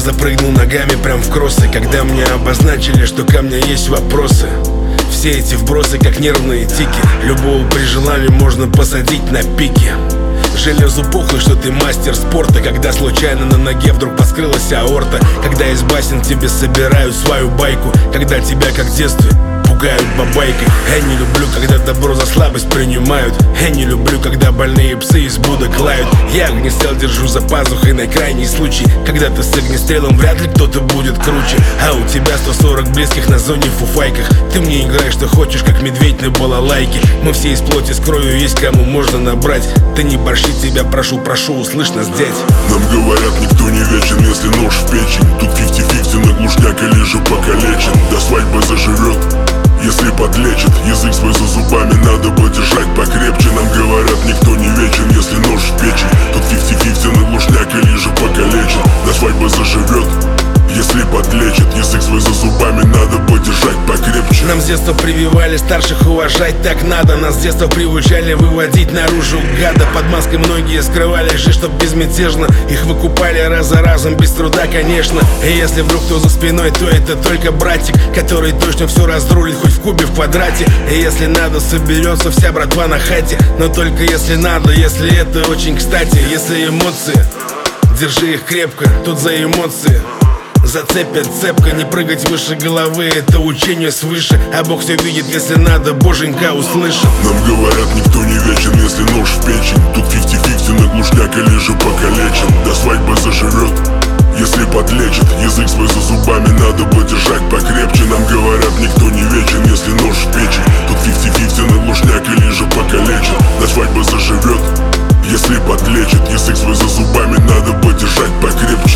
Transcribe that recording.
запрыгнул ногами прям в кроссы, когда мне обозначили, что ко мне есть вопросы. Все эти вбросы как нервные тики, любого при желании можно посадить на пике. Железу похуй, что ты мастер спорта, когда случайно на ноге вдруг поскрылась аорта. Когда из басен тебе собирают свою байку, когда тебя как в детстве пугают бабайкой. Я не люблю, когда добро за слабость принимают. Я не люблю, когда больные псы из будок лают. Я огнестрел держу за пазухой на крайний случай, когда ты с огнестрелом, вряд ли кто-то будет круче. А у тебя 140 близких на зоне в фуфайках. Ты мне играешь, что хочешь, как медведь на балалайке. Мы все из плоти с кровью, есть кому можно набрать. Ты не борщи, тебя прошу, услышь нас, дядь. Нам говорят, никто не вечен, если нож в печень. Тут 50-50 на глушняк или же покалечен. До свадьбы заживет, если подлечит. Язык свой за зубами надо бы держать покрепче. Нам говорят, никто не вечен, если нож в печень. Тут 50-50 на глушняк или же покалечен. До свадьбы заживет, если подлечит. Язык свой за зубами надо бы держать покрепче. Нам с детства прививали старших уважать так надо. Нас с детства приучали выводить наружу гада. Под маской многие скрывали жизнь, чтоб безмятежно. Их выкупали раз за разом, без труда, конечно. И если вдруг кто за спиной, то это только братик, который точно все разрулит, хоть в кубе, в квадрате. И если надо, соберется вся братва на хате. Но только если надо, если это очень кстати. Если эмоции, держи их крепко, тут за эмоции зацепят цепко, не прыгать выше головы, это учение свыше. А Бог все видит, если надо, боженька услышит. Нам говорят, никто не вечен, если нож в печень. Тут 50-50 на глушняк или же покалечен. До свадьбы заживет, если подлечит. Язык свой за зубами надо бы держать покрепче. Нам говорят, никто не вечен, если нож в печень. Тут 50-50 на глушняк или же покалечен. До свадьбы заживет, если подлечит. Язык свой за зубами надо бы держать покрепче.